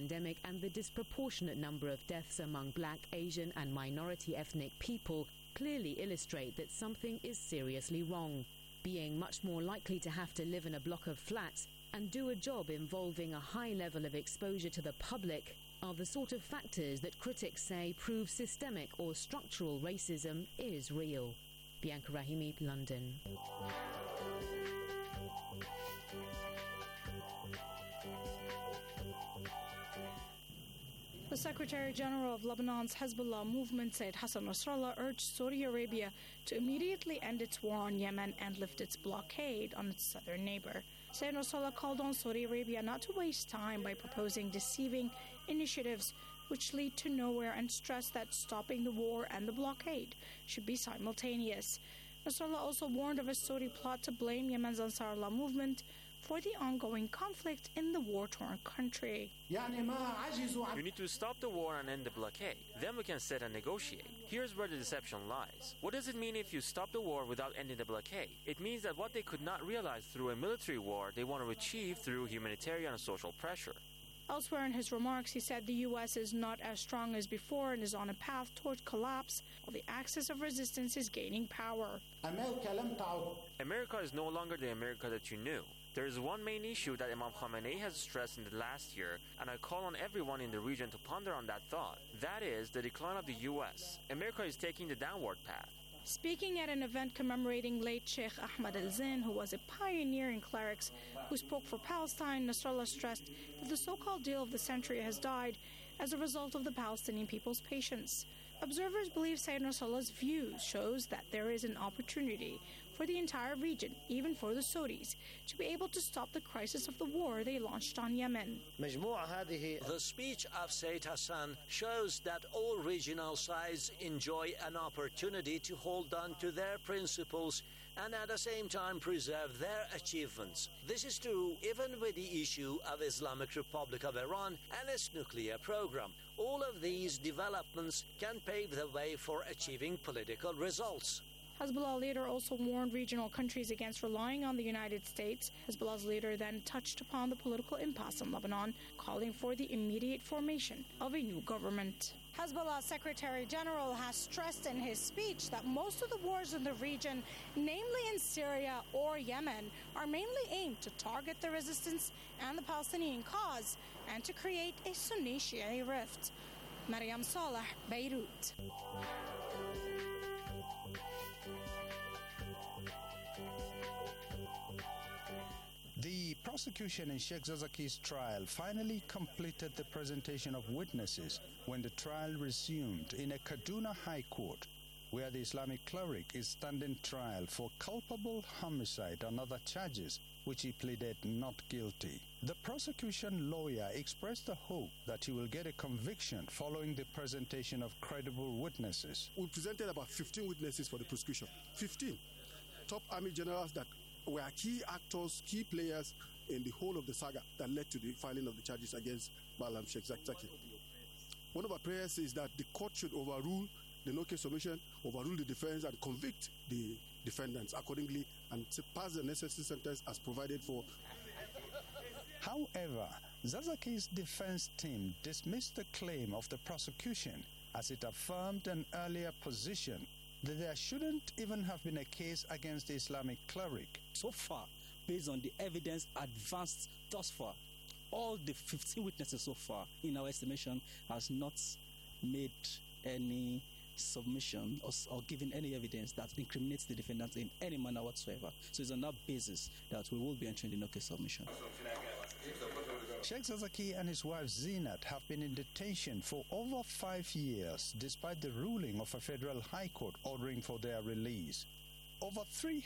pandemic and the disproportionate number of deaths among Black, Asian and minority ethnic people clearly illustrate that something is seriously wrong. Being much more likely to have to live in a block of flats and do a job involving a high level of exposure to the public are the sort of factors that critics say prove systemic or structural racism is real. Bianca Rahimi, London. The Secretary General of Lebanon's Hezbollah movement, Said Hassan Nasrallah, urged Saudi Arabia to immediately end its war on Yemen and lift its blockade on its southern neighbor. Said Nasrallah called on Saudi Arabia not to waste time by proposing deceiving initiatives which lead to nowhere and stressed that stopping the war and the blockade should be simultaneous. Nasrallah also warned of a Saudi plot to blame Yemen's Ansarullah movement for the ongoing conflict in the war-torn country. You need to stop the war and end the blockade. Then we can sit and negotiate. Here's where the deception lies. What does it mean if you stop the war without ending the blockade? It means that what they could not realize through a military war, they want to achieve through humanitarian and social pressure. Elsewhere in his remarks, he said the U.S. is not as strong as before and is on a path toward collapse, while the axis of resistance is gaining power. America is no longer the America that you knew. There is one main issue that Imam Khamenei has stressed in the last year, and I call on everyone in the region to ponder on that thought. That is the decline of the U.S. America is taking the downward path. Speaking at an event commemorating late Sheikh Ahmad al-Zin, who was a pioneer in clerics who spoke for Palestine, Nasrallah stressed that the so-called deal of the century has died as a result of the Palestinian people's patience. Observers believe Sayyid Nasrallah's views shows that there is an opportunity for the entire region, even for the Saudis, to be able to stop the crisis of the war they launched on Yemen. The speech of Sayyid Hassan shows that all regional sides enjoy an opportunity to hold on to their principles and at the same time preserve their achievements. This is true even with the issue of Islamic Republic of Iran and its nuclear program. All of these developments can pave the way for achieving political results. Hezbollah leader also warned regional countries against relying on the United States. Hezbollah's leader then touched upon the political impasse in Lebanon, calling for the immediate formation of a new government. Hezbollah Secretary General has stressed in his speech that most of the wars in the region, namely in Syria or Yemen, are mainly aimed to target the resistance and the Palestinian cause and to create a Sunni-Shia rift. Mariam Saleh, Beirut. The prosecution in Sheikh Zazaki's trial finally completed the presentation of witnesses when the trial resumed in a Kaduna High Court, where the Islamic cleric is standing trial for culpable homicide and other charges, which he pleaded not guilty. The prosecution lawyer expressed the hope that he will get a conviction following the presentation of credible witnesses. We presented about 15 witnesses for the prosecution. 15 top army generals that were key actors, key players in the whole of the saga that led to the filing of the charges against Malam Sheikh Zakzaki. One of our prayers is that the court should overrule the no-case submission, overrule the defense, and convict the defendants accordingly and pass the necessary sentence as provided for. However, Zazaki's defense team dismissed the claim of the prosecution as it affirmed an earlier position that there shouldn't even have been a case against the Islamic cleric. So far, based on the evidence advanced thus far, all the 15 witnesses so far, in our estimation, has not made any submission or given any evidence that incriminates the defendant in any manner whatsoever. So it's on that basis that we will be entering the no-case submission. Sheikh Zazaki and his wife Zinat have been in detention for over 5 years, despite the ruling of a federal high court ordering for their release. Over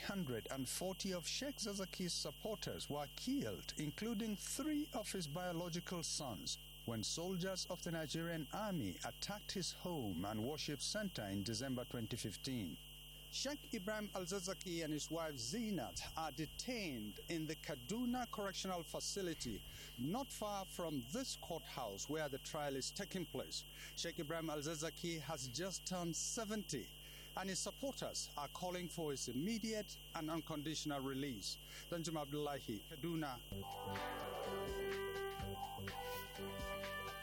340 of Sheikh Zazaki's supporters were killed, including 3 of his biological sons, when soldiers of the Nigerian army attacked his home and worship center in December 2015. Sheikh Ibrahim Al-Zazaki and his wife Zinat are detained in the Kaduna Correctional Facility, not far from this courthouse where the trial is taking place. Sheikh Ibrahim Al-Zazaki has just turned 70, and his supporters are calling for his immediate and unconditional release. Danjum Abdullahi, Kaduna.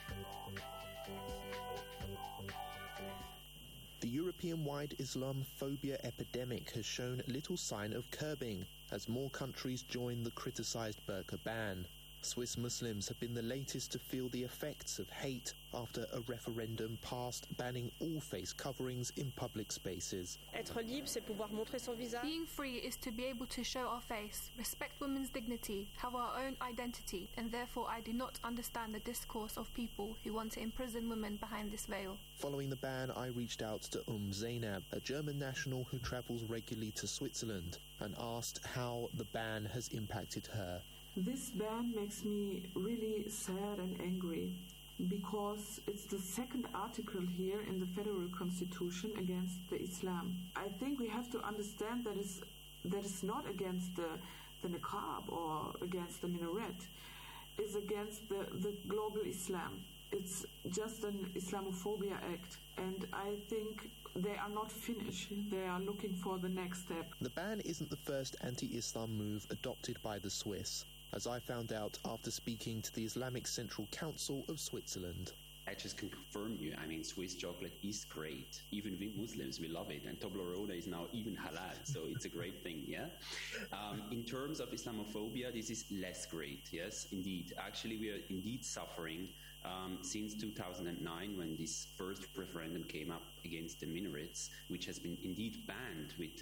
European-wide Islamophobia epidemic has shown little sign of curbing as more countries join the criticised burqa ban. Swiss Muslims have been the latest to feel the effects of hate after a referendum passed banning all face coverings in public spaces. Être libre, c'est pouvoir montrer son visage. Being free is to be able to show our face, respect women's dignity, have our own identity, and therefore I do not understand the discourse of people who want to imprison women behind this veil. Following the ban, I reached out to Zainab, a German national who travels regularly to Switzerland, and asked how the ban has impacted her. This ban makes me really sad and angry because it's the second article here in the Federal Constitution against the Islam. I think we have to understand that it's not against the niqab or against the minaret. It's against the global Islam. It's just an Islamophobia act, and I think they are not finished. They are looking for the next step. The ban isn't the first anti-Islam move adopted by the Swiss, as I found out after speaking to the Islamic Central Council of Switzerland. I just can confirm you, I mean, Swiss chocolate is great. Even we Muslims, we love it. And Toblerone is now even halal, so it's a great thing, yeah? In terms of Islamophobia, this is less great, yes, indeed. Actually, we are indeed suffering since 2009, when this first referendum came up against the minarets, which has been indeed banned with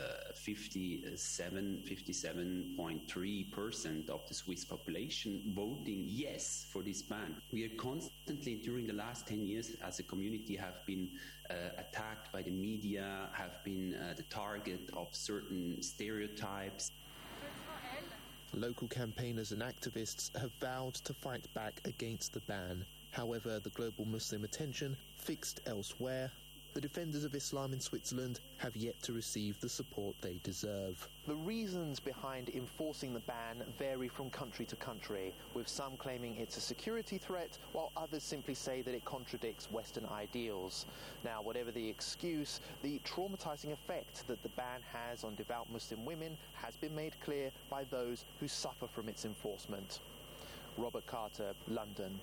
57.3% of the Swiss population voting yes for this ban. We are constantly, during the last 10 years, as a community, have been attacked by the media, have been the target of certain stereotypes. Local campaigners and activists have vowed to fight back against the ban. However, the global Muslim attention fixed elsewhere. The defenders of Islam in Switzerland have yet to receive the support they deserve. The reasons behind enforcing the ban vary from country to country, with some claiming it's a security threat, while others simply say that it contradicts Western ideals. Now, whatever the excuse, the traumatizing effect that the ban has on devout Muslim women has been made clear by those who suffer from its enforcement. Robert Carter, London.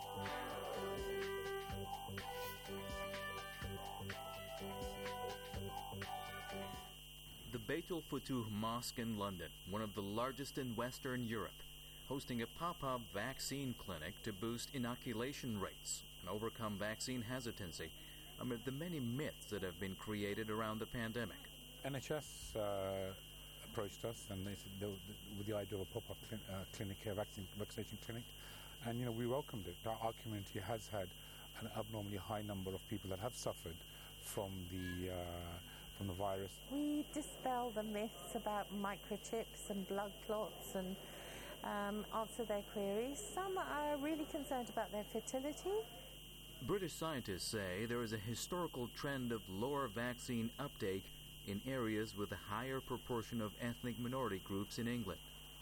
The Beit el-Futuh Mosque in London, one of the largest in Western Europe, hosting a pop-up vaccine clinic to boost inoculation rates and overcome vaccine hesitancy amid the many myths that have been created around the pandemic. NHS approached us and they said with the idea of a pop-up clinic here, vaccination clinic, and we welcomed it. Our community has had an abnormally high number of people that have suffered from the virus. We dispel the myths about microchips and blood clots and answer their queries. Some are really concerned about their fertility. British scientists say there is a historical trend of lower vaccine uptake in areas with a higher proportion of ethnic minority groups in England.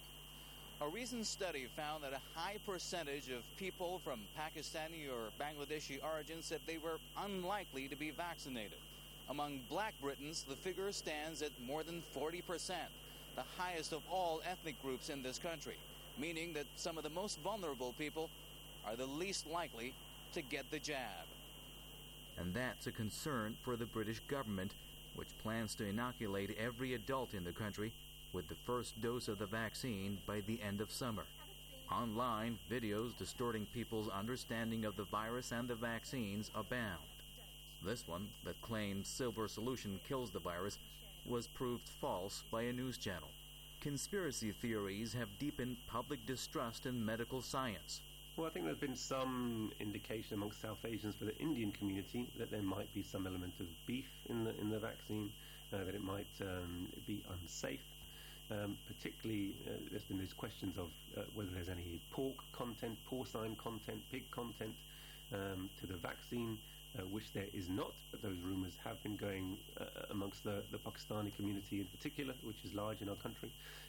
A recent study found that a high percentage of people from Pakistani or Bangladeshi origin said they were unlikely to be vaccinated. Among black Britons, the figure stands at more than 40%, the highest of all ethnic groups in this country, meaning that some of the most vulnerable people are the least likely to get the jab. And that's a concern for the British government, which plans to inoculate every adult in the country with the first dose of the vaccine by the end of summer. Online, videos distorting people's understanding of the virus and the vaccines abound. This one, that claims silver solution kills the virus, was proved false by a news channel. Conspiracy theories have deepened public distrust in medical science. Well, I think there's been some indication amongst South Asians for the Indian community that there might be some element of beef in the vaccine, that it might be unsafe. Particularly, there's been these questions of whether there's any pork content, porcine content, pig content to the vaccine. Which there is not, but those rumours have been going amongst the Pakistani community in particular, which is large in our country,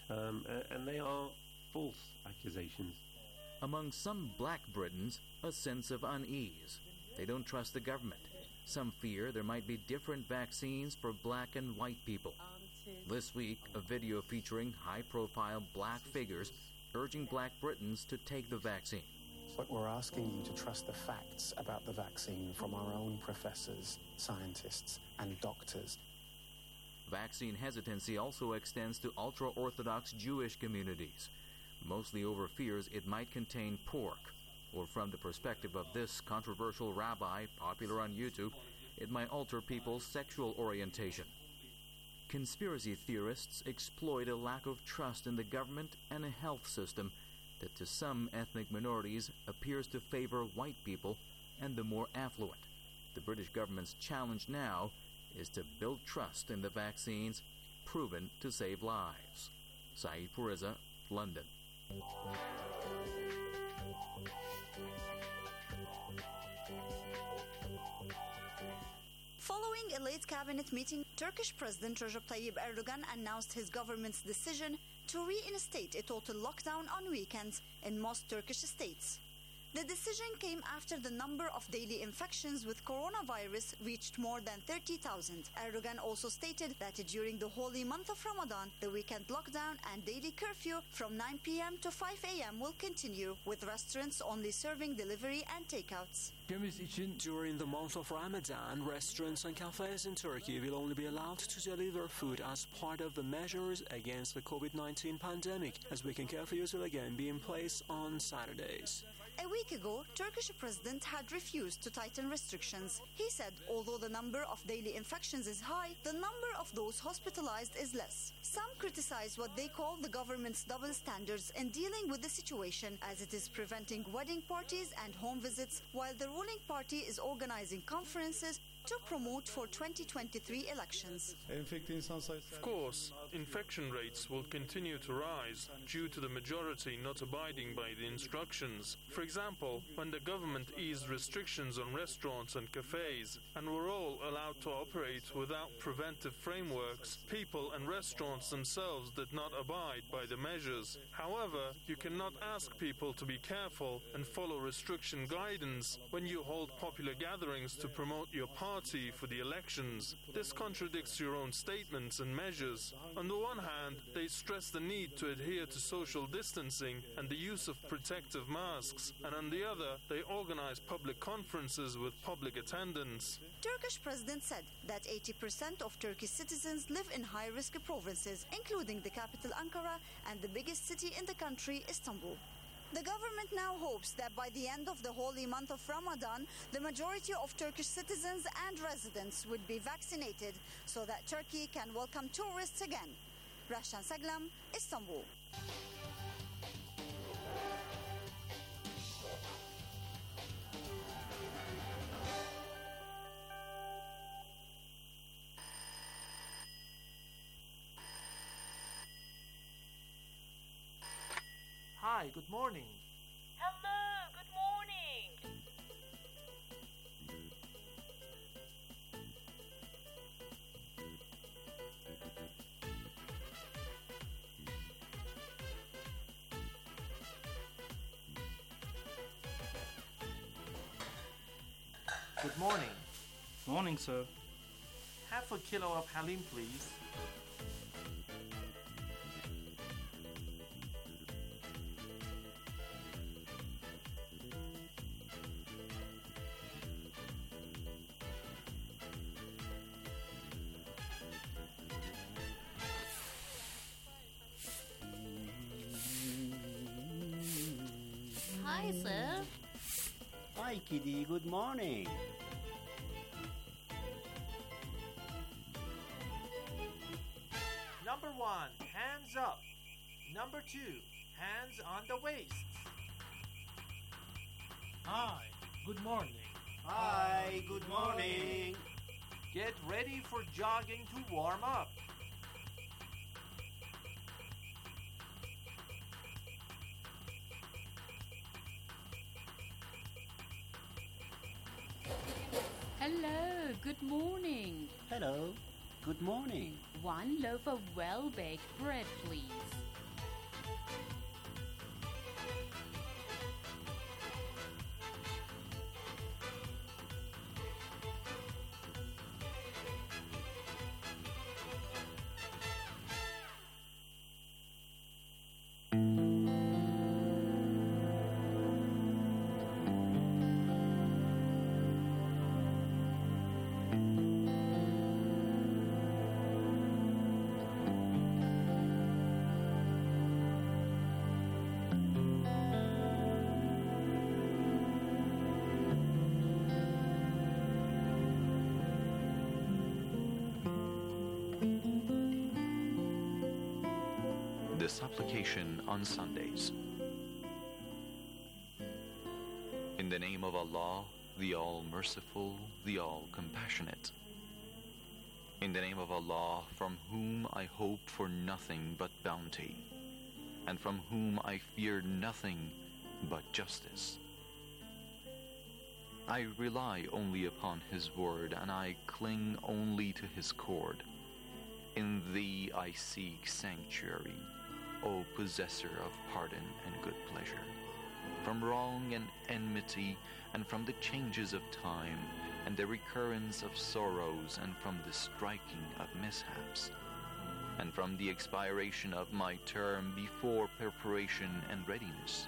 and they are false accusations. Among some black Britons, a sense of unease. They don't trust the government. Some fear there might be different vaccines for black and white people. This week, a video featuring high-profile black figures urging black Britons to take the vaccine. But we're asking you to trust the facts about the vaccine from our own professors, scientists, and doctors. Vaccine hesitancy also extends to ultra-Orthodox Jewish communities, mostly over fears it might contain pork, or from the perspective of this controversial rabbi, popular on YouTube, it might alter people's sexual orientation. Conspiracy theorists exploit a lack of trust in the government and a health system that to some ethnic minorities appears to favor white people and the more affluent. The British government's challenge now is to build trust in the vaccines proven to save lives. Saeed Puriza, London. Following a late cabinet meeting, Turkish President Recep Tayyip Erdogan announced his government's decision to reinstate a total lockdown on weekends in most Turkish states. The decision came after the number of daily infections with coronavirus reached more than 30,000. Erdogan also stated that during the holy month of Ramadan, the weekend lockdown and daily curfew from 9 p.m. to 5 a.m. will continue, with restaurants only serving delivery and takeouts. During the month of Ramadan, restaurants and cafes in Turkey will only be allowed to deliver food as part of the measures against the COVID-19 pandemic, as weekend curfews will again be in place on Saturdays. A week ago, Turkish president had refused to tighten restrictions. He said although the number of daily infections is high, the number of those hospitalized is less. Some criticize what they call the government's double standards in dealing with the situation, as it is preventing wedding parties and home visits, while the ruling party is organizing conferences to promote for 2023 elections. Of course, infection rates will continue to rise due to the majority not abiding by the instructions. For example, when the government eased restrictions on restaurants and cafes and were all allowed to operate without preventive frameworks, people and restaurants themselves did not abide by the measures. However, you cannot ask people to be careful and follow restriction guidance when you hold popular gatherings to promote your party for the elections. This contradicts your own statements and measures. On the one hand, they stress the need to adhere to social distancing and the use of protective masks, and on the other, they organize public conferences with public attendance. Turkish president said that 80% of Turkish citizens live in high-risk provinces, including the capital Ankara and the biggest city in the country, Istanbul. The government now hopes that by the end of the holy month of Ramadan, the majority of Turkish citizens and residents would be vaccinated so that Turkey can welcome tourists again. Rashan Saglam, Istanbul. Hi, good morning. Hello, good morning. Good morning. Morning, sir. Half a kilo of halim, please. Hi, sir. Hi, Kitty. Good morning. Number 1, hands up. Number 2, hands on the waist. Hi, good morning. Hi, good morning. Get ready for jogging to warm up. Hello, good morning. Hello, good morning. 1 loaf of well-baked bread, please. proclamation on Sundays. In the name of Allah, the All-Merciful, the All-Compassionate. In the name of Allah, from whom I hope for nothing but bounty, and from whom I fear nothing but justice. I rely only upon His word, and I cling only to His cord. In Thee I seek sanctuary, O possessor of pardon and good pleasure, from wrong and enmity, and from the changes of time, and the recurrence of sorrows, and from the striking of mishaps, and from the expiration of my term before preparation and readiness.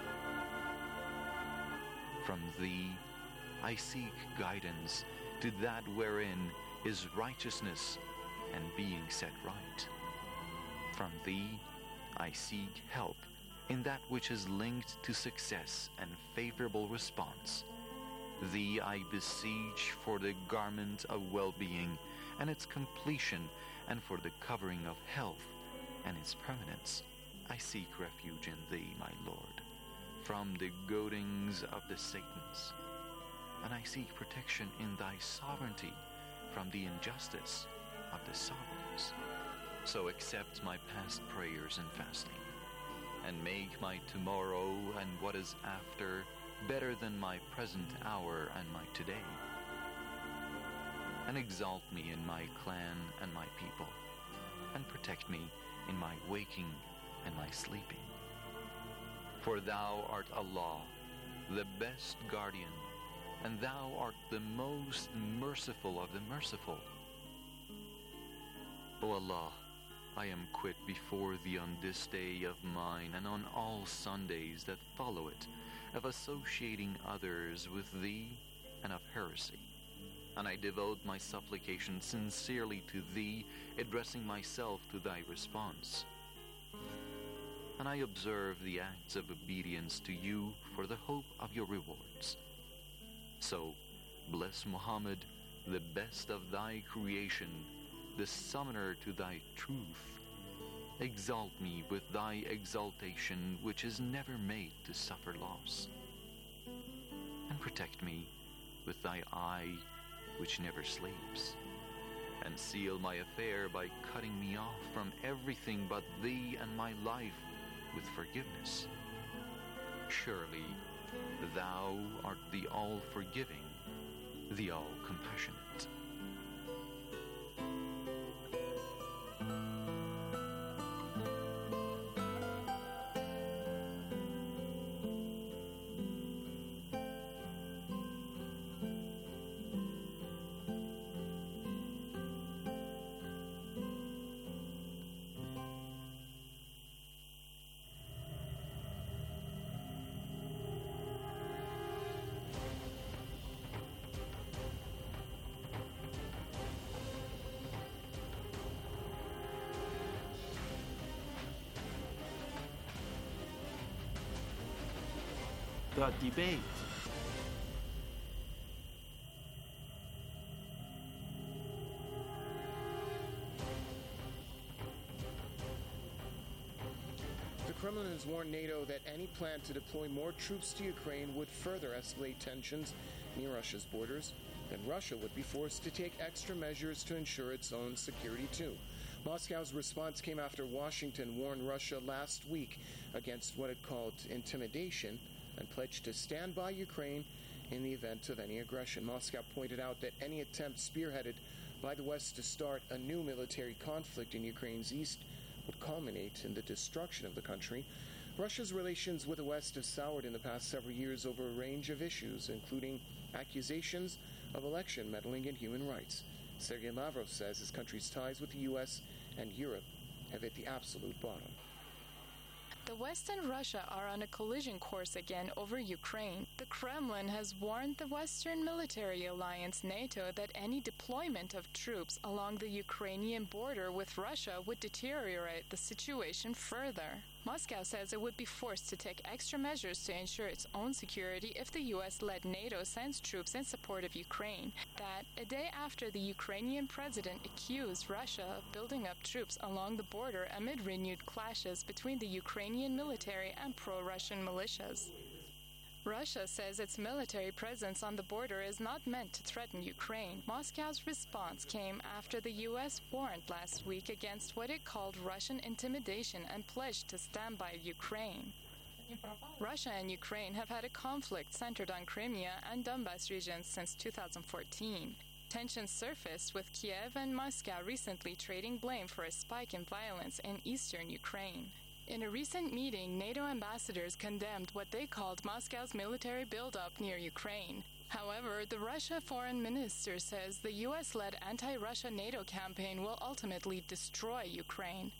From Thee I seek guidance to that wherein is righteousness and being set right. From Thee I seek help in that which is linked to success and favorable response. Thee I beseech for the garment of well-being and its completion, and for the covering of health and its permanence. I seek refuge in Thee, my Lord, from the goadings of the Satans, and I seek protection in Thy sovereignty from the injustice of the sovereigns. So accept my past prayers and fasting, and make my tomorrow and what is after better than my present hour and my today. And exalt me in my clan and my people, and protect me in my waking and my sleeping. For Thou art Allah, the best guardian, and Thou art the most merciful of the merciful. O Allah, I am quit before Thee on this day of mine, and on all Sundays that follow it, of associating others with Thee and of heresy. And I devote my supplication sincerely to Thee, addressing myself to Thy response. And I observe the acts of obedience to You for the hope of Your rewards. So, bless Muhammad, the best of Thy creation, the summoner to Thy truth. Exalt me with Thy exaltation, which is never made to suffer loss. And protect me with Thy eye, which never sleeps. And seal my affair by cutting me off from everything but Thee and my life with forgiveness. Surely, Thou art the all-forgiving, the all-compassionate. The debate. The Kremlin has warned NATO that any plan to deploy more troops to Ukraine would further escalate tensions near Russia's borders, and Russia would be forced to take extra measures to ensure its own security too. Moscow's response came after Washington warned Russia last week against what it called intimidation and pledged to stand by Ukraine in the event of any aggression. Moscow pointed out that any attempt spearheaded by the West to start a new military conflict in Ukraine's east would culminate in the destruction of the country. Russia's relations with the West have soured in the past several years over a range of issues, including accusations of election meddling in human rights. Sergei Lavrov says his country's ties with the U.S. and Europe have hit the absolute bottom. The West and Russia are on a collision course again over Ukraine. The Kremlin has warned the Western military alliance NATO that any deployment of troops along the Ukrainian border with Russia would deteriorate the situation further. Moscow says it would be forced to take extra measures to ensure its own security if the U.S.-led NATO sends troops in support of Ukraine. That, a day after the Ukrainian president accused Russia of building up troops along the border amid renewed clashes between the Ukrainian military and pro-Russian militias. Russia says its military presence on the border is not meant to threaten Ukraine. Moscow's response came after the U.S. warned last week against what it called Russian intimidation and pledged to stand by Ukraine. Russia and Ukraine have had a conflict centered on Crimea and Donbas regions since 2014. Tensions surfaced with Kiev and Moscow recently trading blame for a spike in violence in eastern Ukraine. In a recent meeting, NATO ambassadors condemned what they called Moscow's military buildup near Ukraine. However, the Russia foreign minister says the U.S.-led anti-Russia NATO campaign will ultimately destroy Ukraine.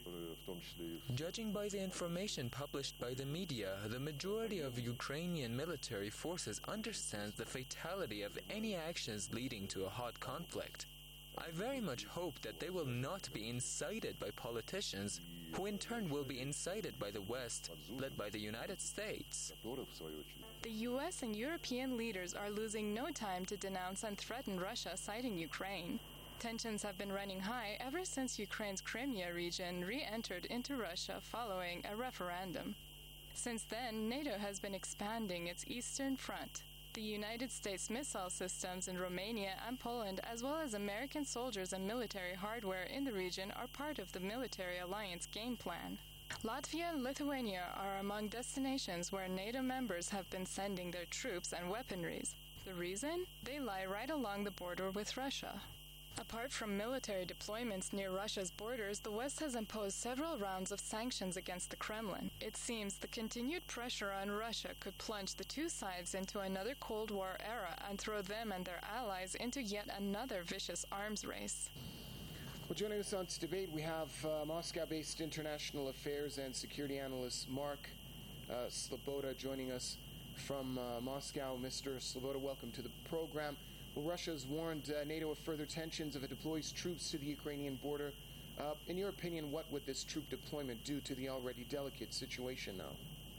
Judging by the information published by the media, the majority of Ukrainian military forces understands the fatality of any actions leading to a hot conflict. I very much hope that they will not be incited by politicians, who in turn will be incited by the West, led by the United States. The U.S. and European leaders are losing no time to denounce and threaten Russia, citing Ukraine. Tensions have been running high ever since Ukraine's Crimea region re-entered into Russia following a referendum. Since then, NATO has been expanding its eastern front. The United States missile systems in Romania and Poland, as well as American soldiers and military hardware in the region, are part of the military alliance game plan. Latvia and Lithuania are among destinations where NATO members have been sending their troops and weaponries. The reason? They lie right along the border with Russia. Apart from military deployments near Russia's borders, the West has imposed several rounds of sanctions against the Kremlin. It seems the continued pressure on Russia could plunge the two sides into another Cold War era and throw them and their allies into yet another vicious arms race. Well, joining us on to debate, we have Moscow-based international affairs and security analyst Mark Sloboda joining us from Moscow. Mr. Sloboda, welcome to the program. Well, Russia has warned NATO of further tensions if it deploys troops to the Ukrainian border. In your opinion, what would this troop deployment do to the already delicate situation now?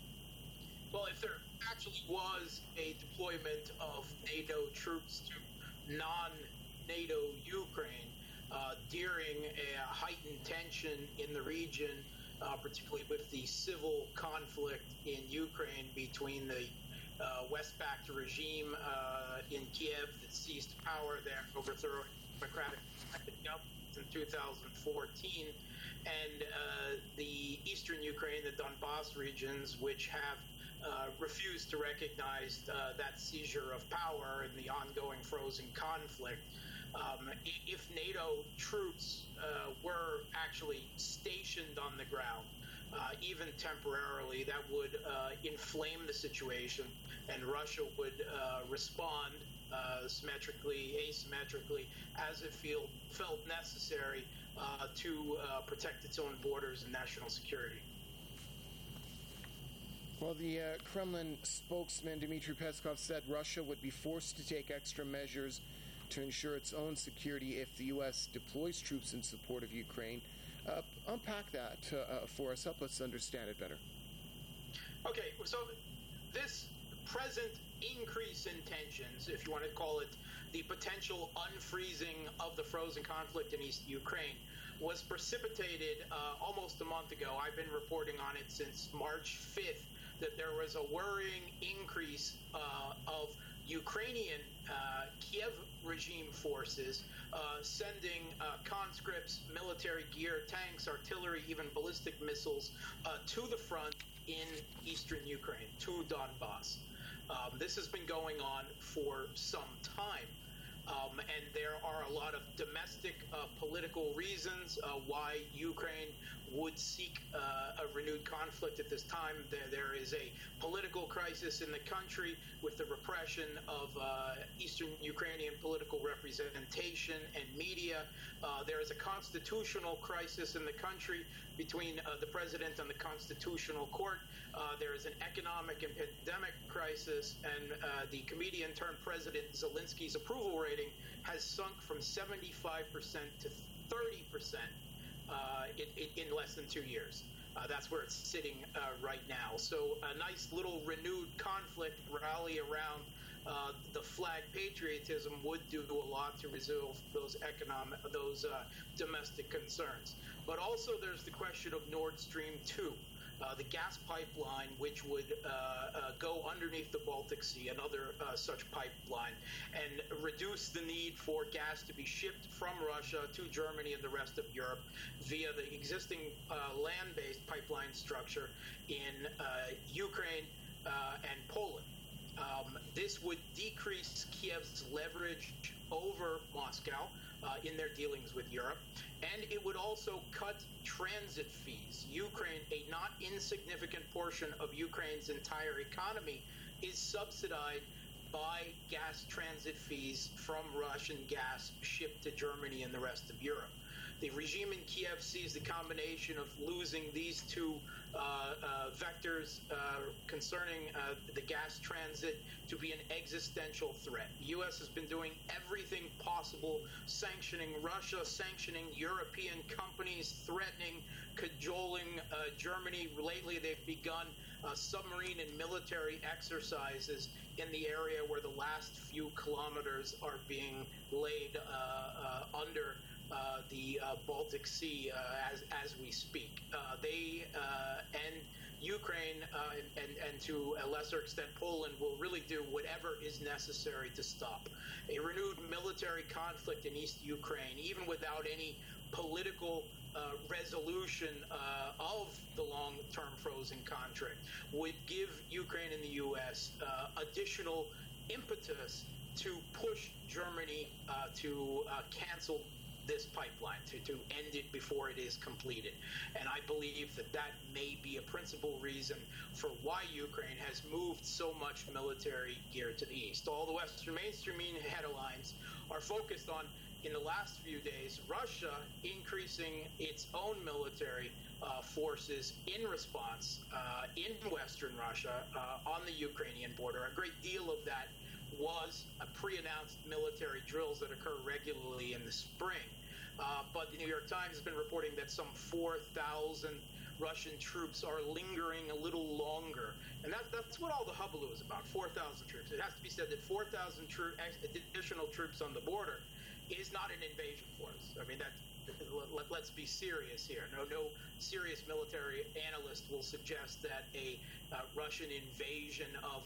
Well, if there actually was a deployment of NATO troops to non-NATO Ukraine during a heightened tension in the region, particularly with the civil conflict in Ukraine between the West-backed regime in Kiev that seized power there, overthrew democratic government in 2014, and the eastern Ukraine, the Donbas regions, which have refused to recognize that seizure of power and the ongoing frozen conflict. If NATO troops were actually stationed on the ground, even temporarily, that would inflame the situation, and Russia would respond symmetrically, asymmetrically, as it felt necessary to protect its own borders and national security. Well, the Kremlin spokesman Dmitry Peskov said Russia would be forced to take extra measures to ensure its own security if the U.S. deploys troops in support of Ukraine. Unpack that for us. Help us understand it better. Okay, so this present increase in tensions, if you want to call it the potential unfreezing of the frozen conflict in East Ukraine, was precipitated almost a month ago. I've been reporting on it since March 5th, that there was a worrying increase of Ukrainian Kiev regime forces sending conscripts, military gear, tanks, artillery, even ballistic missiles to the front in eastern Ukraine, to Donbas. This has been going on for some time. And there are a lot of domestic political reasons why Ukraine would seek a renewed conflict at this time. There is a political crisis in the country with the repression of Eastern Ukrainian political representation and media. There is a constitutional crisis in the country between the president and the Constitutional Court. There is an economic and pandemic crisis, and the comedian-turned-president Zelensky's approval rating has sunk from 75% to 30% in less than 2 years. That's where it's sitting right now. So a nice little renewed conflict rally around the flag patriotism would do a lot to resolve those domestic concerns. But also there's the question of Nord Stream 2. The gas pipeline, which would go underneath the Baltic Sea, another such pipeline, and reduce the need for gas to be shipped from Russia to Germany and the rest of Europe via the existing land-based pipeline structure in Ukraine and Poland. This would decrease Kiev's leverage over Moscow in their dealings with Europe, and it would also cut transit fees. Ukraine, a not insignificant portion of Ukraine's entire economy, is subsidized by gas transit fees from Russian gas shipped to Germany and the rest of Europe. The regime in Kiev sees the combination of losing these two vectors concerning the gas transit to be an existential threat. The U.S. has been doing everything possible, sanctioning Russia, sanctioning European companies, threatening, cajoling Germany. Lately, they've begun submarine and military exercises in the area where the last few kilometers are being laid under the Baltic Sea as we speak. They and Ukraine and to a lesser extent Poland will really do whatever is necessary to stop a renewed military conflict in East Ukraine, even without any political resolution of the long-term frozen conflict, would give Ukraine and the U.S. Additional impetus to push Germany to cancel this pipeline, to end it before it is completed. And I believe that may be a principal reason for why Ukraine has moved so much military gear to the east. All the Western mainstream headlines are focused on, in the last few days, Russia increasing its own military forces in response in Western Russia on the Ukrainian border. A great deal of that was pre-announced military drills that occur regularly in the spring. But the New York Times has been reporting that some 4,000 Russian troops are lingering a little longer. And that's what all the hubbub is about, 4,000 troops. It has to be said that 4,000 additional troops on the border is not an invasion force. I mean, let's be serious here. No serious military analyst will suggest that a Russian invasion of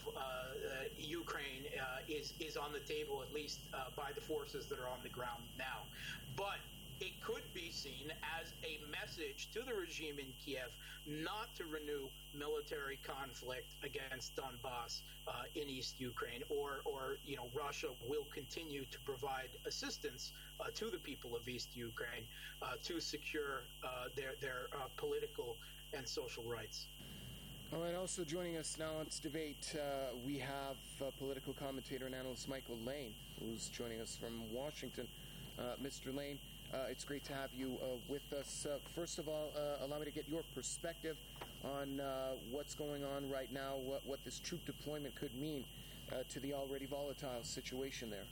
Ukraine is on the table, at least by the forces that are on the ground now. But it could be seen as a message to the regime in Kiev not to renew military conflict against Donbass in East Ukraine, or Russia will continue to provide assistance to the people of East Ukraine to secure their political and social rights. All right, also joining us now on debate, we have political commentator and analyst Michael Lane, who's joining us from Washington. Mr. Lane, it's great to have you with us. First of all, allow me to get your perspective on what's going on right now, what this troop deployment could mean to the already volatile situation there.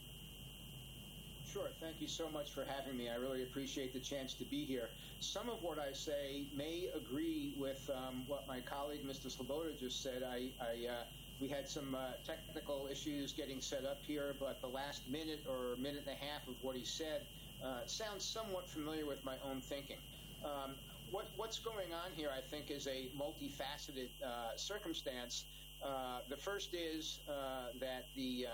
Sure. Thank you so much for having me. I really appreciate the chance to be here. Some of what I say may agree with what my colleague, Mr. Sloboda, just said. We had some technical issues getting set up here, but the last minute or minute and a half of what he said sounds somewhat familiar with my own thinking. What's going on here, I think, is a multifaceted circumstance. The first is that the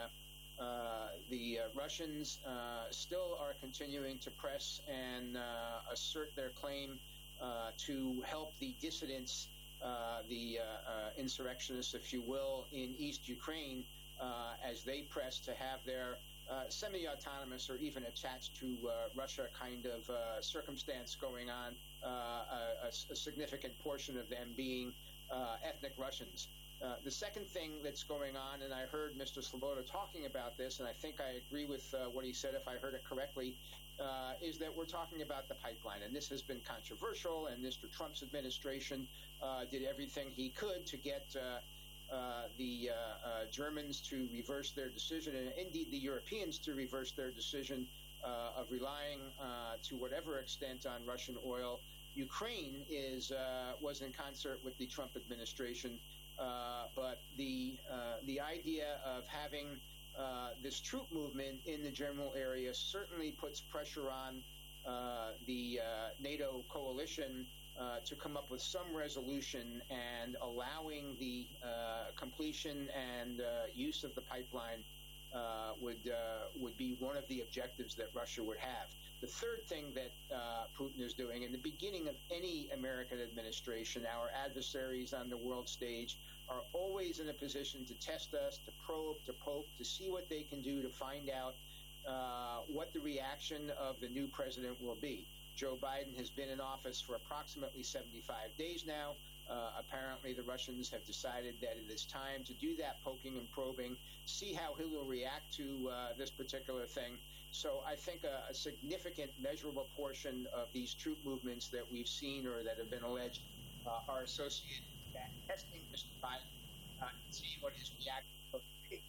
Russians still are continuing to press and assert their claim to help the dissidents, the insurrectionists, if you will, in East Ukraine as they press to have their semi-autonomous or even attached to Russia kind of circumstance going on, a significant portion of them being ethnic Russians. The second thing that's going on, and I heard Mr. Sloboda talking about this, and I think I agree with what he said if I heard it correctly, is that we're talking about the pipeline. And this has been controversial, and Mr. Trump's administration did everything he could to get the Germans to reverse their decision, and indeed the Europeans to reverse their decision of relying to whatever extent on Russian oil, Ukraine was in concert with the Trump administration, but the idea of having this troop movement in the general area certainly puts pressure on the NATO coalition to come up with some resolution, and allowing the completion and use of the pipeline would be one of the objectives that Russia would have. The third thing that Putin is doing, in the beginning of any American administration, our adversaries on the world stage are always in a position to test us, to probe, to poke, to see what they can do to find out what the reaction of the new president will be. Joe Biden has been in office for approximately 75 days now. Apparently, the Russians have decided that it is time to do that poking and probing, see how he will react to this particular thing. So I think a significant, measurable portion of these troop movements that we've seen or that have been alleged are associated with that. Testing Mr. Biden and see what his reaction will be.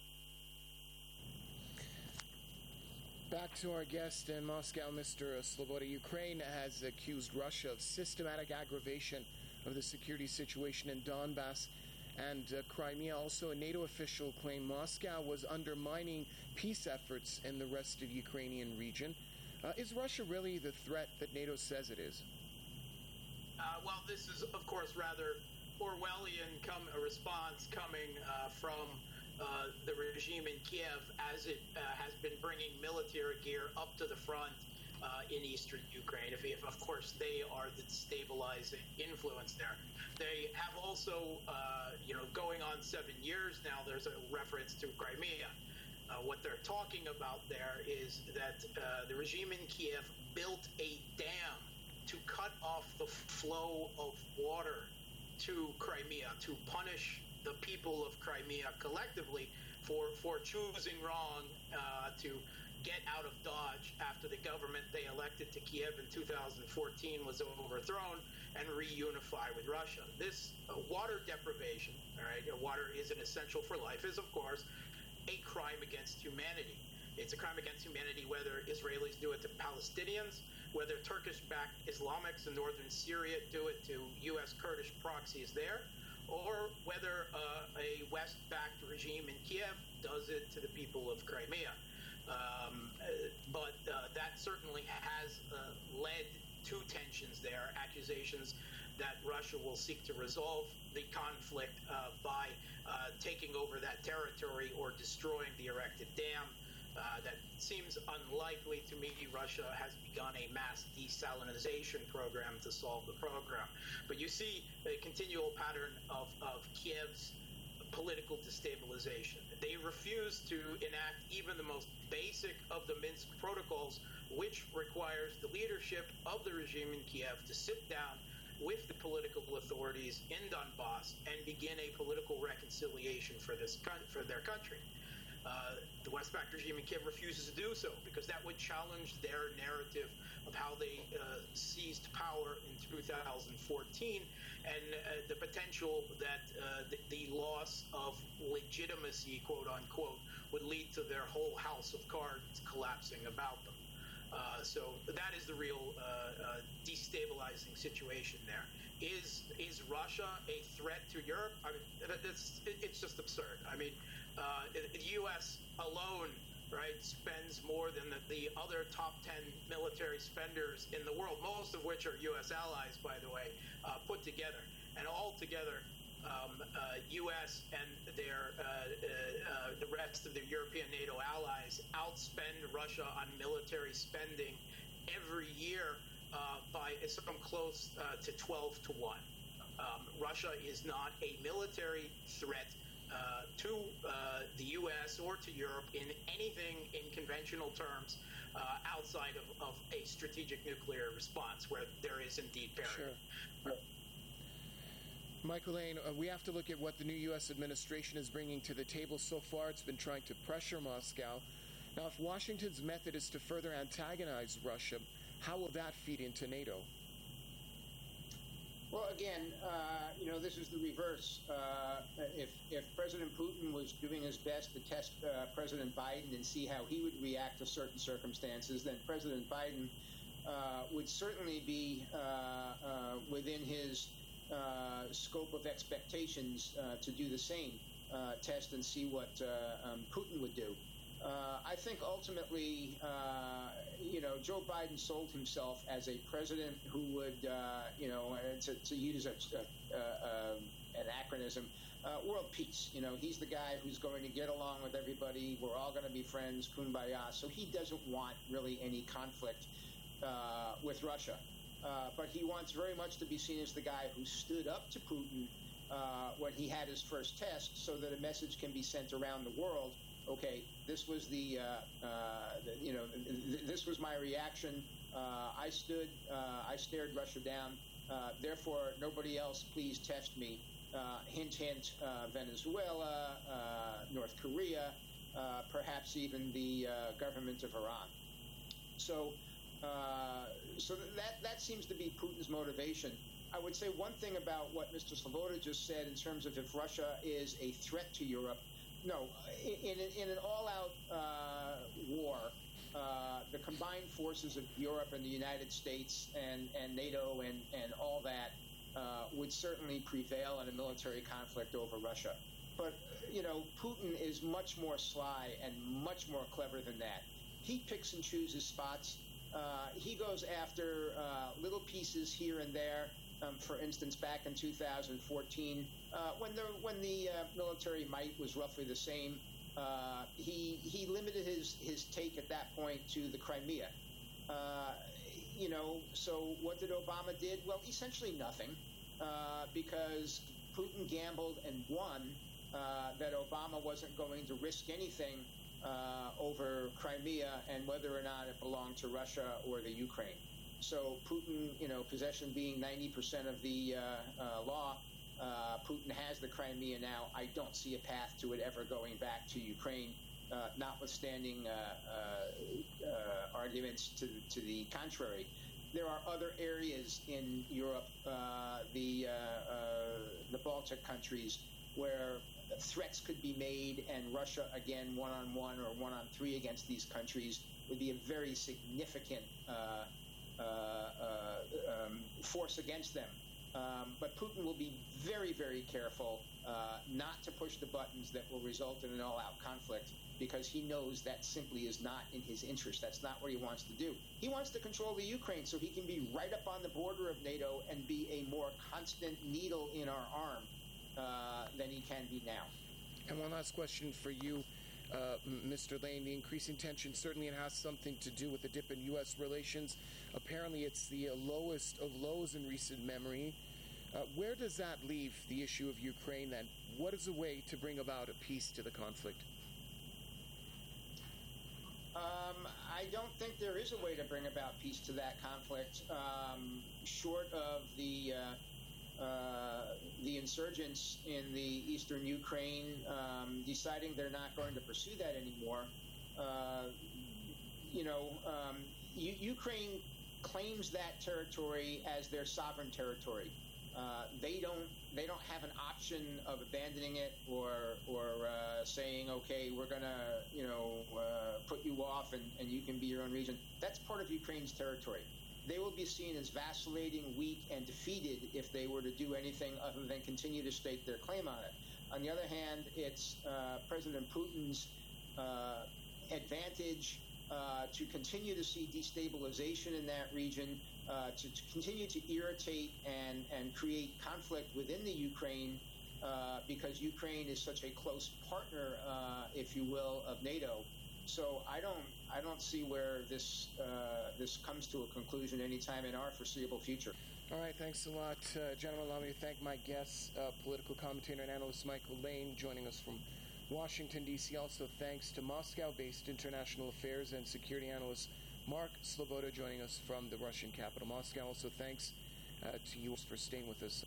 Back to our guest in Moscow, Mr. Sloboda. Ukraine has accused Russia of systematic aggravation of the security situation in Donbass and Crimea. Also, a NATO official claimed Moscow was undermining peace efforts in the rest of Ukrainian region. Is Russia really the threat that NATO says it is? Well, this is, of course, rather Orwellian response coming from the regime in Kiev, as it has been bringing military gear up to the front in eastern Ukraine. Of course, they are the stabilizing influence there. They have also, going on 7 years now, there's a reference to Crimea. What they're talking about there is that the regime in Kiev built a dam to cut off the flow of water to Crimea, to punish the people of Crimea collectively for choosing wrong to get out of Dodge after the government they elected to Kiev in 2014 was overthrown, and reunify with Russia. This water deprivation, all right, water is an essential for life, is of course a crime against humanity. It's a crime against humanity whether Israelis do it to Palestinians, whether Turkish-backed Islamics in northern Syria do it to U.S. Kurdish proxies there, or whether a West-backed regime in Kiev does it to the people of Crimea. But that certainly has led to tensions there, accusations that Russia will seek to resolve the conflict by taking over that territory or destroying the erected dam. That seems unlikely to me. Russia has begun a mass desalinization program to solve the program. But you see a continual pattern of Kiev's political destabilization. They refuse to enact even the most basic of the Minsk protocols, which requires the leadership of the regime in Kiev to sit down with the political authorities in Donbass and begin a political reconciliation for their country. The West-backed regime in Kiev refuses to do so because that would challenge their narrative of how they seized power in 2014 and the potential that the loss of legitimacy, quote-unquote, would lead to their whole house of cards collapsing about them. So that is the real destabilizing situation there. Is Russia a threat to Europe? I mean, it's just absurd. I mean, the U.S. alone, right, spends more than the other top 10 military spenders in the world, most of which are U.S. allies, by the way, put together. And all together, U.S. and the rest of the European NATO allies outspend Russia on military spending every year by some close to 12 to 1. Russia is not a military threat to the U.S. or to Europe in anything in conventional terms outside of a strategic nuclear response where there is indeed parity. Sure. Michael Lane, we have to look at what the new U.S. administration is bringing to the table so far. It's been trying to pressure Moscow. Now, if Washington's method is to further antagonize Russia, how will that feed into NATO? Well, again, this is the reverse. If President Putin was doing his best to test President Biden and see how he would react to certain circumstances, then President Biden would certainly be within his scope of expectations to do the same test and see what Putin would do. I think ultimately, Joe Biden sold himself as a president who would, to use an acronym, world peace. He's the guy who's going to get along with everybody. We're all going to be friends, kumbaya. So he doesn't want really any conflict with Russia. But he wants very much to be seen as the guy who stood up to Putin when he had his first test, so that a message can be sent around the world. Okay, this was this was my reaction. I stared Russia down. Therefore, nobody else, please test me. Hint, hint, Venezuela, North Korea, perhaps even the government of Iran. So that seems to be Putin's motivation. I would say one thing about what Mr. Sloboda just said in terms of if Russia is a threat to Europe. No, in an all-out war, the combined forces of Europe and the United States and NATO and all that would certainly prevail in a military conflict over Russia. But, Putin is much more sly and much more clever than that. He picks and chooses spots. He goes after little pieces here and there. For instance, back in 2014, when the military might was roughly the same, he limited his take at that point to the Crimea. So what did Obama did? Well, essentially nothing, because Putin gambled and won that Obama wasn't going to risk anything over Crimea and whether or not it belonged to Russia or the Ukraine. So Putin, possession being 90% of the law, Putin has the Crimea now. I don't see a path to it ever going back to Ukraine, notwithstanding arguments to the contrary. There are other areas in Europe, the Baltic countries, where threats could be made, and Russia, again, one-on-one or one-on-three against these countries would be a very significant force against them. But Putin will be very, very careful not to push the buttons that will result in an all-out conflict, because he knows that simply is not in his interest. That's not what he wants to do. He wants to control the Ukraine so he can be right up on the border of NATO and be a more constant needle in our arm than he can be now. And one last question for you, Mr. Lane. The increasing tension certainly has something to do with the dip in U.S. relations. Apparently it's the lowest of lows in recent memory. Where does that leave the issue of Ukraine then? What is a way to bring about a peace to the conflict? I don't think there is a way to bring about peace to that conflict, short of the insurgents in the eastern Ukraine deciding they're not going to pursue that anymore. Ukraine claims that territory as their sovereign territory. They don't have an option of abandoning it or saying, okay, we're going to put you off and you can be your own region. That's part of Ukraine's territory. They will be seen as vacillating, weak, and defeated if they were to do anything other than continue to stake their claim on it. On the other hand, it's President Putin's advantage to continue to see destabilization in that region, to continue to irritate and create conflict within the Ukraine, because Ukraine is such a close partner, if you will, of NATO. So I don't see where this comes to a conclusion anytime in our foreseeable future. All right, thanks a lot, gentlemen. Allow me to thank my guests, political commentator and analyst Michael Lane, joining us from Washington, D.C. Also, thanks to Moscow-based international affairs and security analyst Mark Sloboda, joining us from the Russian capital, Moscow. Also, thanks to you for staying with us.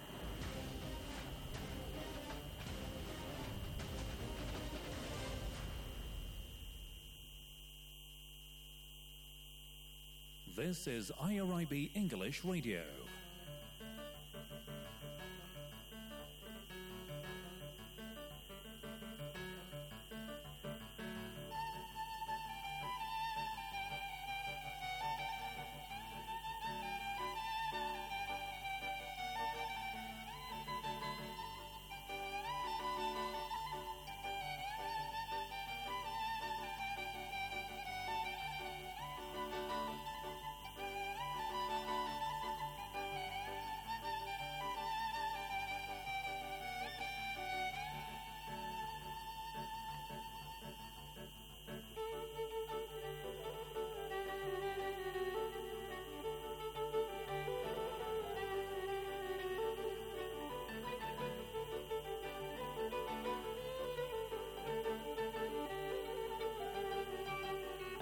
This is IRIB English Radio.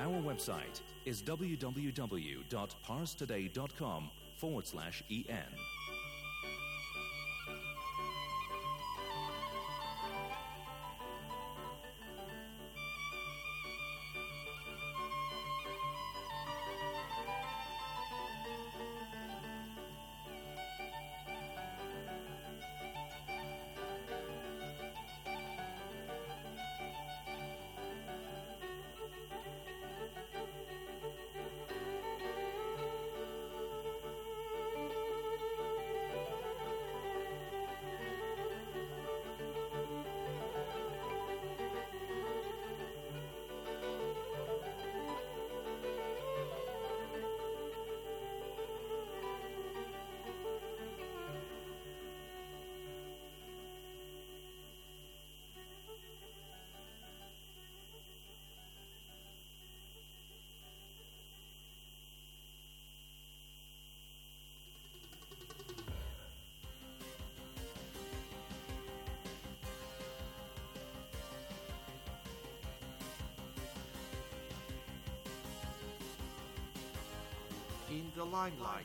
Our website is www.parstoday.com/en. In the limelight.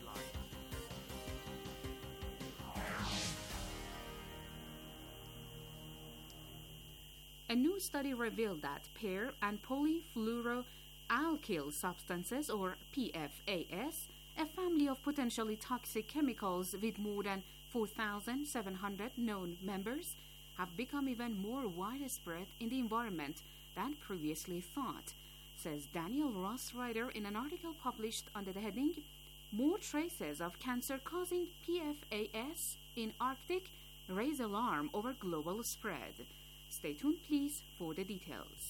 A new study revealed that per- and polyfluoroalkyl substances, or PFAS, a family of potentially toxic chemicals with more than 4,700 known members, have become even more widespread in the environment than previously thought, says Daniel Ross Ryder in an article published under the heading More Traces of Cancer-Causing PFAS in Arctic Raise Alarm Over Global Spread. Stay tuned, please, for the details.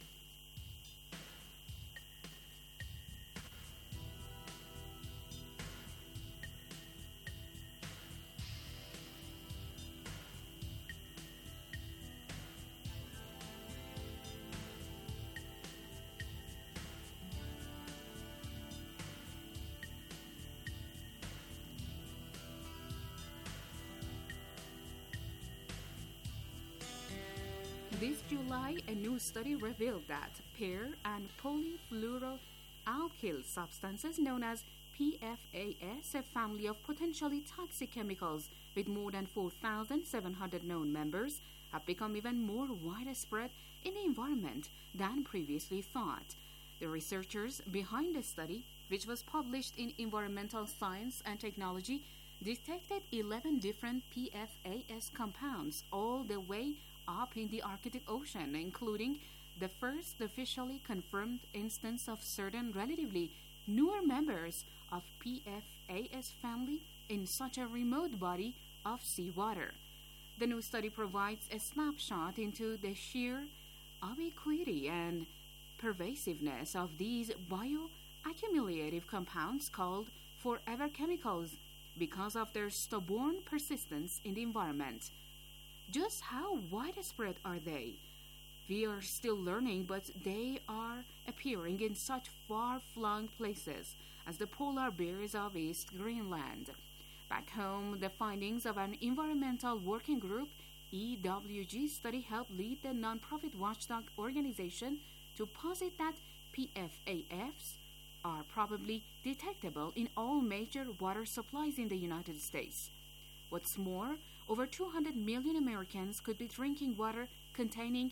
This July, a new study revealed that per- and polyfluoroalkyl substances known as PFAS, a family of potentially toxic chemicals with more than 4,700 known members, have become even more widespread in the environment than previously thought. The researchers behind the study, which was published in Environmental Science and Technology, detected 11 different PFAS compounds all the way up in the Arctic Ocean, including the first officially confirmed instance of certain relatively newer members of PFAS family in such a remote body of seawater. The new study provides a snapshot into the sheer ubiquity and pervasiveness of these bioaccumulative compounds called forever chemicals because of their stubborn persistence in the environment. Just how widespread are they? We are still learning, but they are appearing in such far-flung places as the polar bears of East Greenland. Back home, the findings of an environmental working group, EWG, study helped lead the non-profit watchdog organization to posit that PFAS are probably detectable in all major water supplies in the United States. What's more, over 200 million Americans could be drinking water containing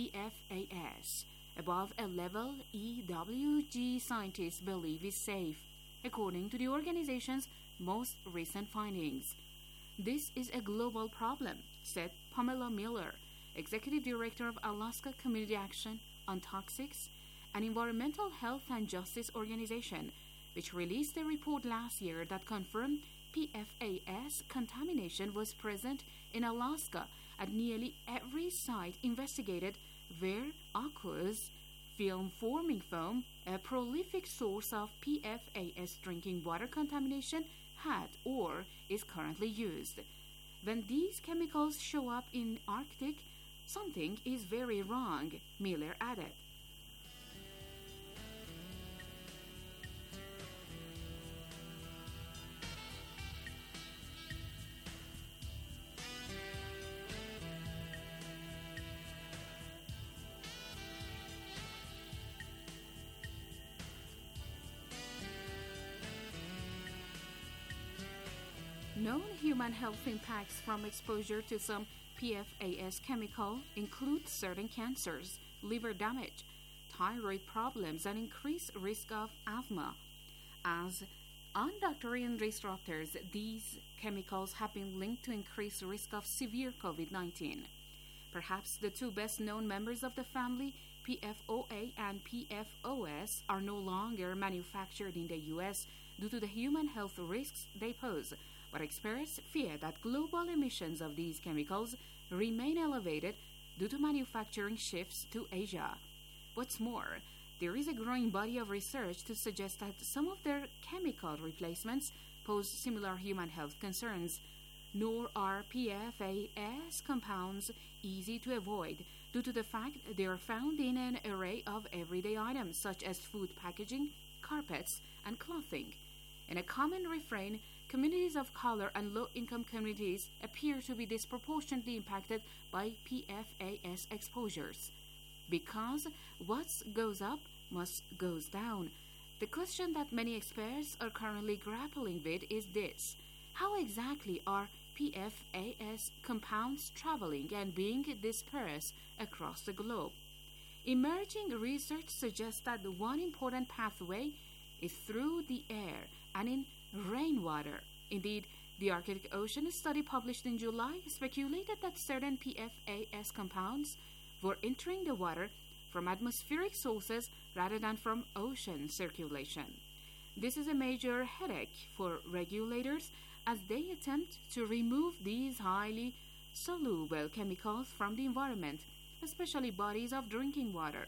PFAS, above a level EWG scientists believe is safe, according to the organization's most recent findings. This is a global problem, said Pamela Miller, Executive Director of Alaska Community Action on Toxics, an environmental health and justice organization, which released a report last year that confirmed PFAS contamination was present in Alaska at nearly every site investigated where aqueous film-forming foam, a prolific source of PFAS drinking water contamination, had or is currently used. When these chemicals show up in Arctic, something is very wrong, Miller added. known human health impacts from exposure to some PFAS chemical include certain cancers, liver damage, thyroid problems, and increased risk of asthma. As endocrine disruptors, these chemicals have been linked to increased risk of severe COVID-19. Perhaps the two best-known members of the family, PFOA and PFOS, are no longer manufactured in the U.S. due to the human health risks they pose, but experts fear that global emissions of these chemicals remain elevated due to manufacturing shifts to Asia. What's more, there is a growing body of research to suggest that some of their chemical replacements pose similar human health concerns. Nor are PFAS compounds easy to avoid due to the fact they are found in an array of everyday items such as food packaging, carpets, and clothing. In a common refrain, communities of color and low-income communities appear to be disproportionately impacted by PFAS exposures. Because what goes up must goes down. The question that many experts are currently grappling with is this: how exactly are PFAS compounds traveling and being dispersed across the globe? Emerging research suggests that one important pathway is through the air and in rainwater. Indeed, the Arctic Ocean study published in July speculated that certain PFAS compounds were entering the water from atmospheric sources rather than from ocean circulation. This is a major headache for regulators as they attempt to remove these highly soluble chemicals from the environment, especially bodies of drinking water.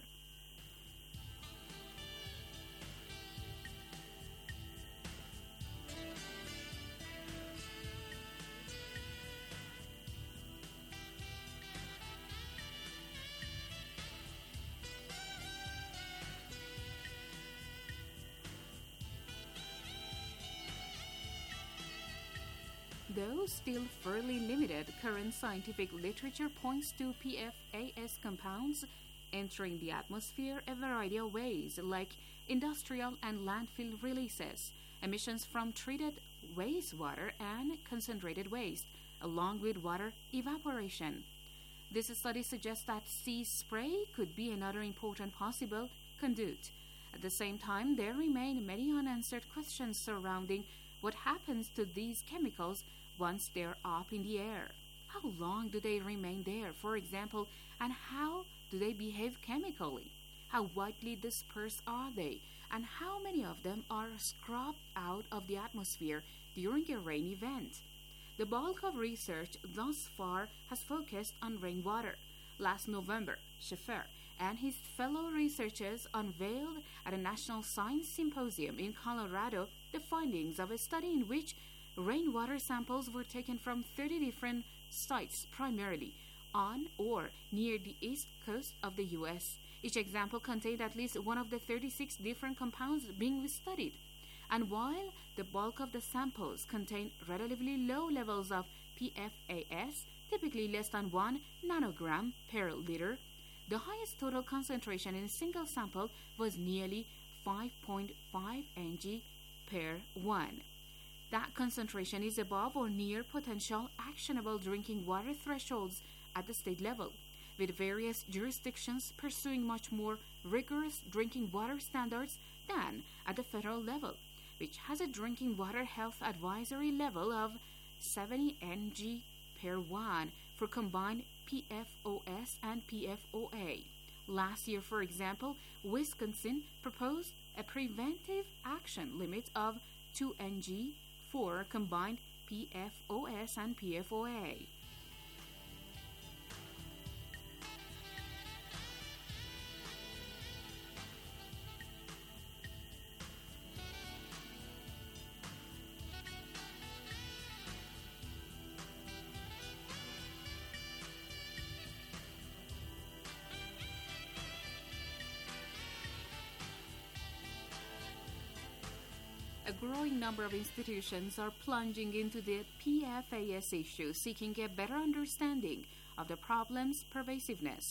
Though still fairly limited, current scientific literature points to PFAS compounds entering the atmosphere a variety of ways, like industrial and landfill releases, emissions from treated wastewater, and concentrated waste, along with water evaporation. This study suggests that sea spray could be another important possible conduit. At the same time, there remain many unanswered questions surrounding what happens to these chemicals once they're up in the air. How long do they remain there, for example, and how do they behave chemically? How widely dispersed are they, and how many of them are scrubbed out of the atmosphere during a rain event? The bulk of research thus far has focused on rainwater. Last November, Schaeffer and his fellow researchers unveiled at a National Science Symposium in Colorado the findings of a study in which rainwater samples were taken from 30 different sites, primarily on or near the east coast of the U.S. Each example contained at least one of the 36 different compounds being studied. And while the bulk of the samples contained relatively low levels of PFAS, typically less than 1 nanogram per liter, the highest total concentration in a single sample was nearly 5.5 ng per 1. That concentration is above or near potential actionable drinking water thresholds at the state level, with various jurisdictions pursuing much more rigorous drinking water standards than at the federal level, which has a drinking water health advisory level of 70 ng per 1 for combined PFOS and PFOA. Last year, for example, Wisconsin proposed a preventive action limit of 2 ng for combined PFOS and PFOA. A growing number of institutions are plunging into the PFAS issue, seeking a better understanding of the problem's pervasiveness.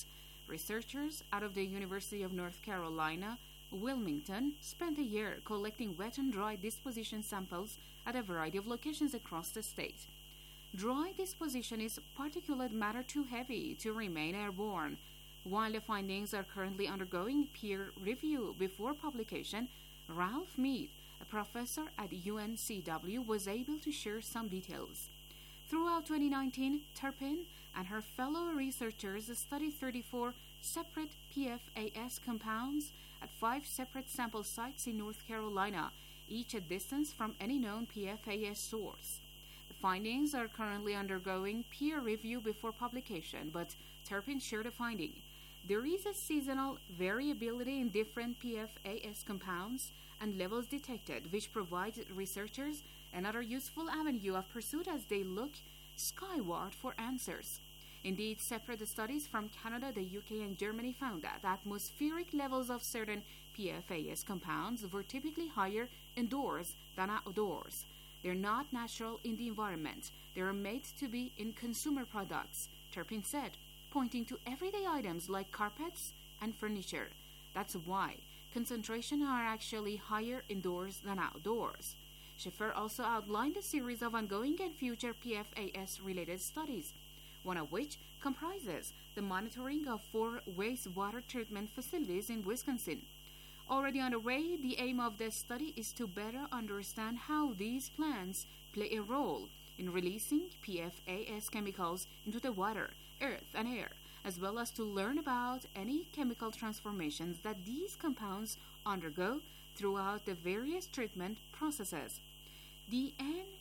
Researchers out of the University of North Carolina, Wilmington, spent a year collecting wet and dry disposition samples at a variety of locations across the state. Dry disposition is particulate matter too heavy to remain airborne. While the findings are currently undergoing peer review before publication, Ralph Mead, a professor at UNCW, was able to share some details. Throughout 2019, Turpin and her fellow researchers studied 34 separate PFAS compounds at 5 separate sample sites in North Carolina, each a distance from any known PFAS source. The findings are currently undergoing peer review before publication, but Turpin shared a finding. There is a seasonal variability in different PFAS compounds and levels detected, which provides researchers another useful avenue of pursuit as they look skyward for answers. Indeed, separate studies from Canada, the UK, and Germany found that atmospheric levels of certain PFAS compounds were typically higher indoors than outdoors. They're not natural in the environment. They are made to be in consumer products, Turpin said, pointing to everyday items like carpets and furniture. That's why concentrations are actually higher indoors than outdoors. Schaffer also outlined a series of ongoing and future PFAS-related studies, one of which comprises the monitoring of 4 wastewater treatment facilities in Wisconsin. Already underway, the aim of this study is to better understand how these plants play a role in releasing PFAS chemicals into the water, earth, and air, as well as to learn about any chemical transformations that these compounds undergo throughout the various treatment processes. The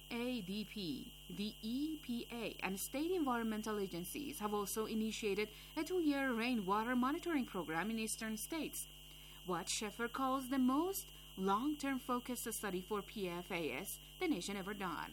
NADP, the EPA, and state environmental agencies have also initiated a 2-year rainwater monitoring program in eastern states, what Schaffer calls the most long-term focused study for PFAS the nation ever done.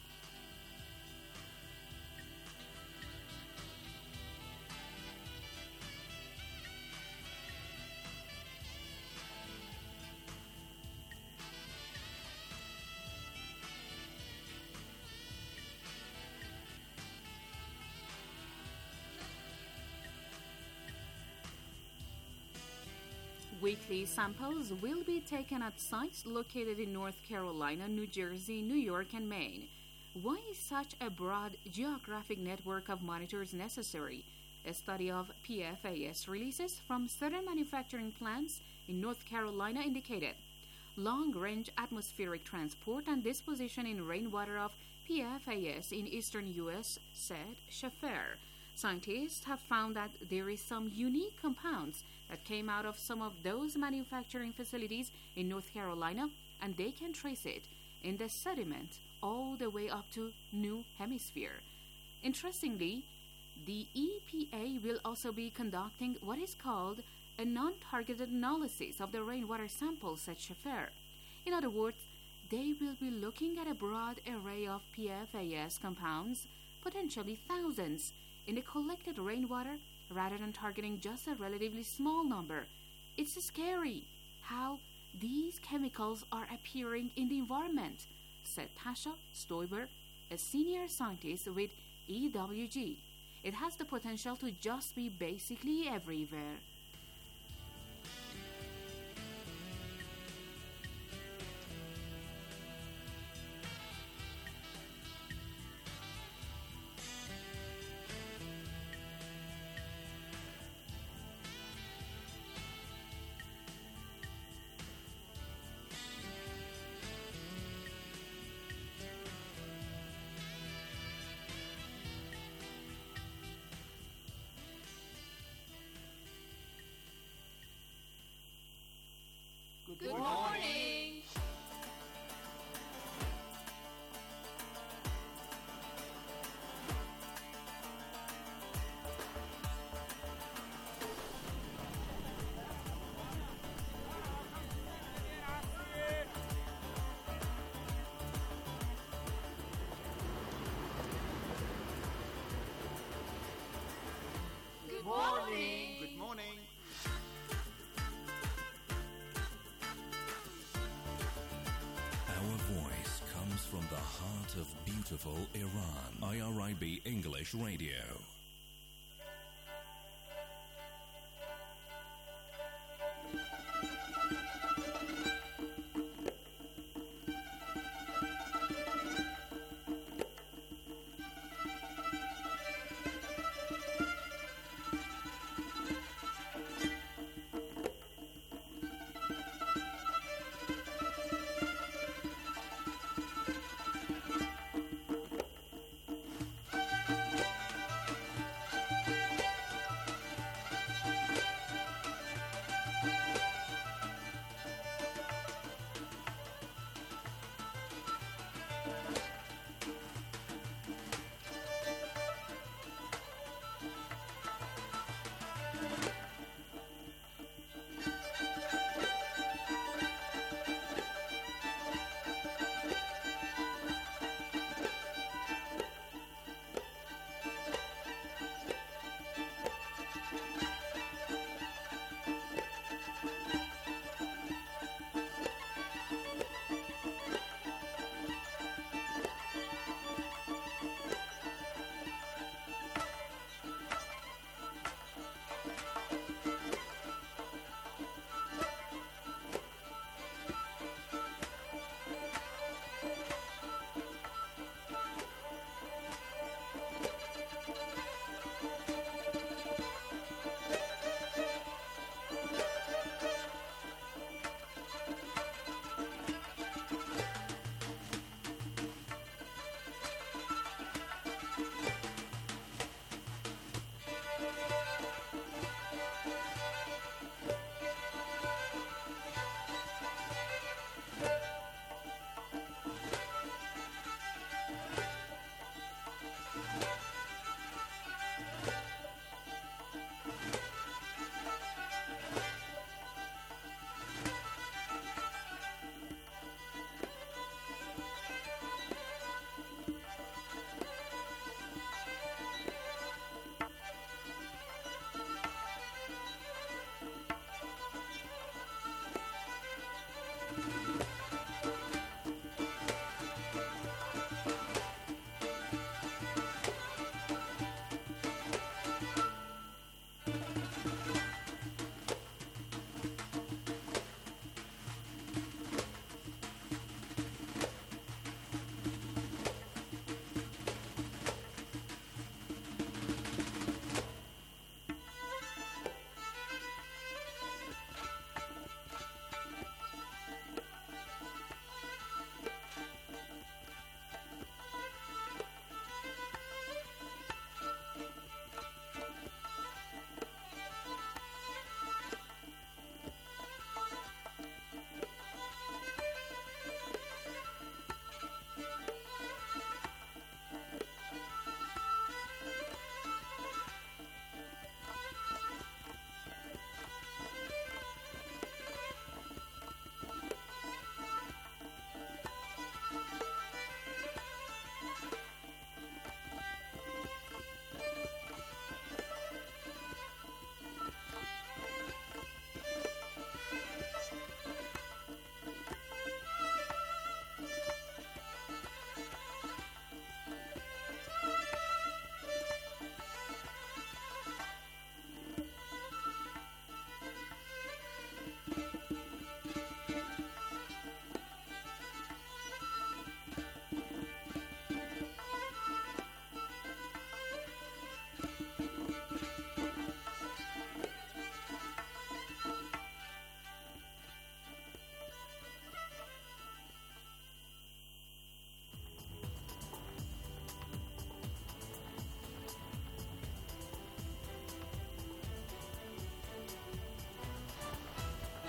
Weekly samples will be taken at sites located in North Carolina, New Jersey, New York, and Maine. Why is such a broad geographic network of monitors necessary? A study of PFAS releases from certain manufacturing plants in North Carolina indicated long-range atmospheric transport and disposition in rainwater of PFAS in eastern U.S., said Schaffer. Scientists have found that there is some unique compounds that came out of some of those manufacturing facilities in North Carolina, and they can trace it in the sediment all the way up to New Hemisphere. Interestingly, the EPA will also be conducting what is called a non-targeted analysis of the rainwater samples, said Schaffer. In other words, they will be looking at a broad array of PFAS compounds, potentially thousands, in the collected rainwater rather than targeting just a relatively small number. It's scary how these chemicals are appearing in the environment, said Tasha Stoiber, a senior scientist with EWG. It has the potential to just be basically everywhere. Good morning. Good morning. Good morning. From the heart of beautiful Iran, IRIB English Radio.